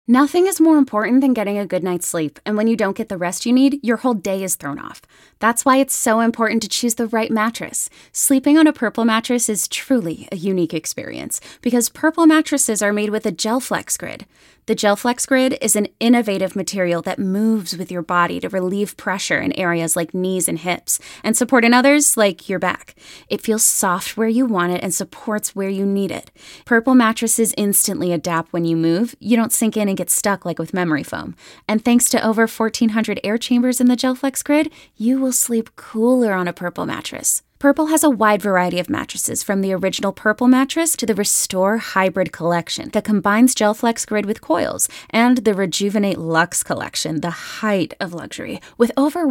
Nothing is more important than getting a good night's sleep, and when you don't get the rest you need, your whole day is thrown off. That's why it's so important to choose the right mattress. Sleeping on a Purple mattress is truly a unique experience, because Purple mattresses are made with a GelFlex Grid. The GelFlex Grid is an innovative material that moves with your body to relieve pressure in areas like knees and hips, and support in others like your back. It feels soft where you want it and supports where you need it. Purple mattresses instantly adapt when you move. You don't sink in and get stuck like with memory foam. And thanks to over 1,400 air chambers in the GelFlex Grid, you will sleep cooler on a Purple mattress. Purple has a wide variety of mattresses, from the original Purple mattress to the Restore Hybrid collection that combines GelFlex Grid with coils, and the Rejuvenate Luxe collection, the height of luxury, with over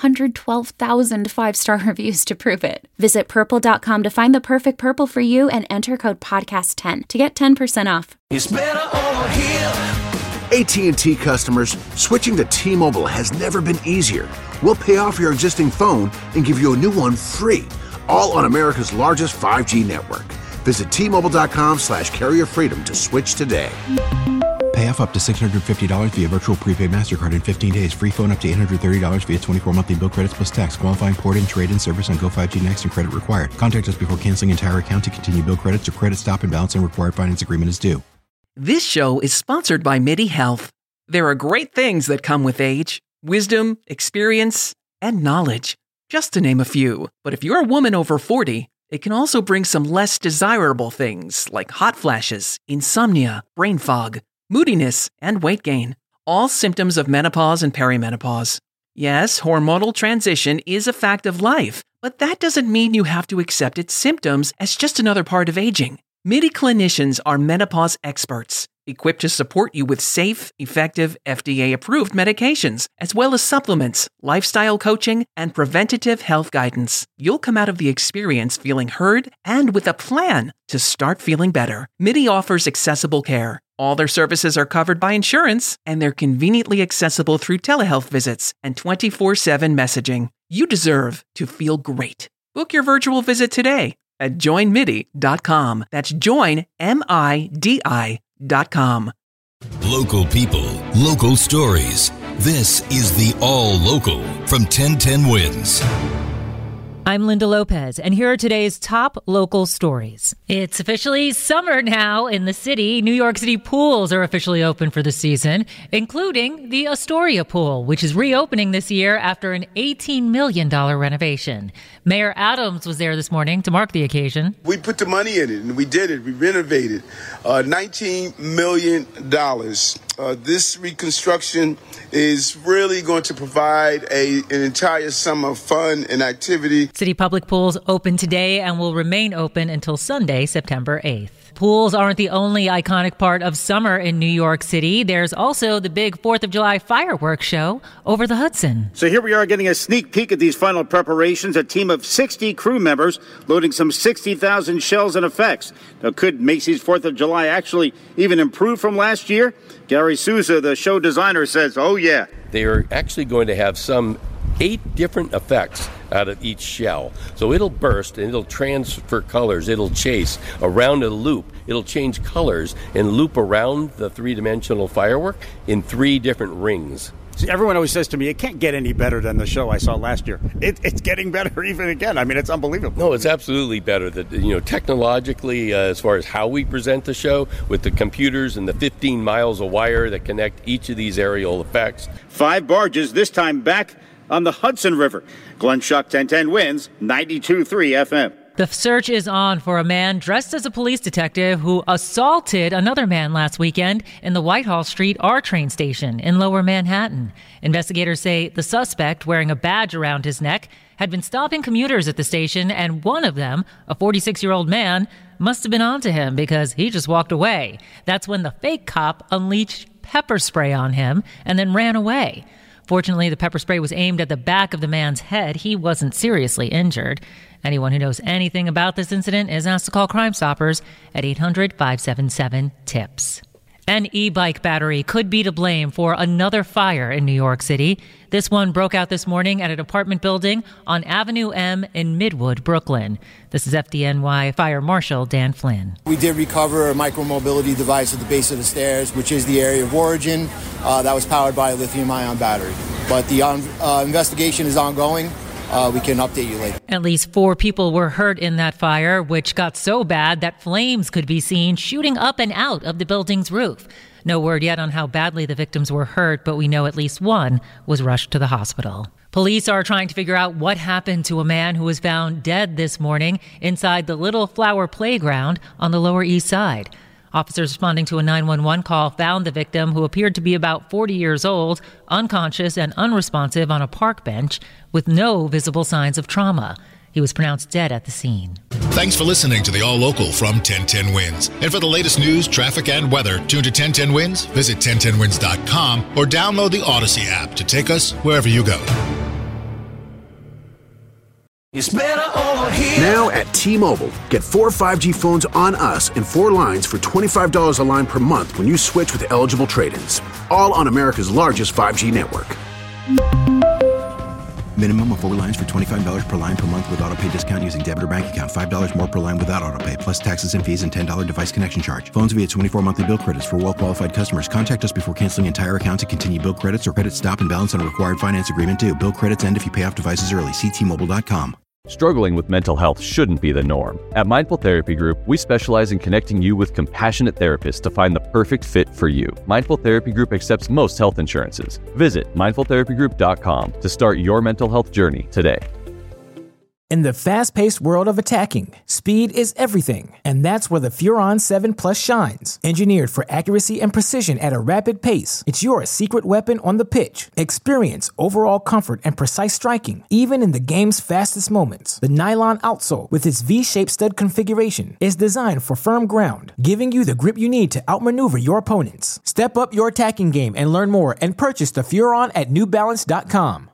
112,000 five-star reviews to prove it. Visit purple.com to find the perfect Purple for you and enter code podcast10 to get 10% off. It's better over here. AT&T customers, switching to T-Mobile has never been easier. We'll pay off your existing phone and give you a new one free, all on America's largest 5G network. Visit T-Mobile.com/carrier freedom to switch today. Pay off up to $650 via virtual prepaid MasterCard in 15 days. Free phone up to $830 via 24 monthly bill credits plus tax. Qualifying port and trade-in service on Go5G Next and credit required. Contact us before canceling entire account to continue bill credits or credit stop and balance and required finance agreement is due. This show is sponsored by MIDI Health. There are great things that come with age: wisdom, experience, and knowledge, just to name a few. But if you're a woman over 40, it can also bring some less desirable things like hot flashes, insomnia, brain fog, moodiness, and weight gain, all symptoms of menopause and perimenopause. Yes, hormonal transition is a fact of life, but that doesn't mean you have to accept its symptoms as just another part of aging. MIDI clinicians are menopause experts, equipped to support you with safe, effective, FDA-approved medications, as well as supplements, lifestyle coaching, and preventative health guidance. You'll come out of the experience feeling heard and with a plan to start feeling better. MIDI offers accessible care. All their services are covered by insurance, and they're conveniently accessible through telehealth visits and 24/7 messaging. You deserve to feel great. Book your virtual visit today at joinmidi.com. That's joinmidi.com. Local people, local stories. This is the All Local from 1010 Wins. I'm Linda Lopez, and here are today's top local stories. It's officially summer now in the city. New York City pools are officially open for the season, including the Astoria Pool, which is reopening this year after an $18 million renovation. Mayor Adams was there this morning to mark the occasion. We put the money in it, and we did it. We renovated $19 million. This reconstruction is really going to provide an entire summer of fun and activity. City public pools open today and will remain open until Sunday, September 8th. Pools aren't the only iconic part of summer in New York City. There's also the big 4th of July fireworks show over the Hudson. So here we are getting a sneak peek at these final preparations. A team of 60 crew members loading some 60,000 shells and effects. Now, could Macy's 4th of July actually even improve from last year? Gary Souza, the show designer, says, oh, yeah. They are actually going to have some 8 different effects out of each shell. So it'll burst and it'll transfer colors. It'll chase around a loop. It'll change colors and loop around the 3-dimensional firework in 3 different rings. See, everyone always says to me, it can't get any better than the show I saw last year. It's getting better even again. I mean, it's unbelievable. No, it's absolutely better. That technologically, as far as how we present the show, with the computers and the 15 miles of wire that connect each of these aerial effects. 5 barges, this time back on the Hudson River. Glenn Schuck, 1010 Wins, 92.3 FM. The search is on for a man dressed as a police detective who assaulted another man last weekend in the Whitehall Street R train station in Lower Manhattan. Investigators say the suspect, wearing a badge around his neck, had been stopping commuters at the station, and one of them, a 46-year-old man, must have been onto him because he just walked away. That's when the fake cop unleashed pepper spray on him and then ran away. Fortunately, the pepper spray was aimed at the back of the man's head. He wasn't seriously injured. Anyone who knows anything about this incident is asked to call Crime Stoppers at 800-577-TIPS. An e-bike battery could be to blame for another fire in New York City. This one broke out this morning at an apartment building on Avenue M in Midwood, Brooklyn. This is FDNY Fire Marshal Dan Flynn. We did recover a micromobility device at the base of the stairs, which is the area of origin. That was powered by a lithium-ion battery. But the investigation is ongoing. We can update you later. At least 4 people were hurt in that fire, which got so bad that flames could be seen shooting up and out of the building's roof. No word yet on how badly the victims were hurt, but we know at least one was rushed to the hospital. Police are trying to figure out what happened to a man who was found dead this morning inside the Little Flower Playground on the Lower East Side. Officers responding to a 911 call found the victim, who appeared to be about 40 years old, unconscious and unresponsive on a park bench with no visible signs of trauma. He was pronounced dead at the scene. Thanks for listening to the All Local from 1010 Wins. And for the latest news, traffic, and weather, tune to 1010 Wins, visit 1010wins.com, or download the Odyssey app to take us wherever you go. It's better over here. Now at T-Mobile, get 4 5G phones on us and 4 lines for $25 a line per month when you switch with eligible trade-ins. All on America's largest 5G network. Minimum of 4 lines for $25 per line per month with autopay discount using debit or bank account. $5 more per line without autopay, plus taxes and fees and $10 device connection charge. Phones via 24 monthly bill credits for well-qualified customers. Contact us before canceling entire account to continue bill credits or credit stop and balance on a required finance agreement due. Bill credits end if you pay off devices early. See T-Mobile.com. Struggling with mental health shouldn't be the norm. At Mindful Therapy Group, we specialize in connecting you with compassionate therapists to find the perfect fit for you. Mindful Therapy Group accepts most health insurances. Visit mindfultherapygroup.com to start your mental health journey today. In the fast-paced world of attacking, speed is everything, and that's where the Furon 7 Plus shines. Engineered for accuracy and precision at a rapid pace, it's your secret weapon on the pitch. Experience overall comfort and precise striking, even in the game's fastest moments. The nylon outsole, with its V-shaped stud configuration, is designed for firm ground, giving you the grip you need to outmaneuver your opponents. Step up your attacking game and learn more and purchase the Furon at NewBalance.com.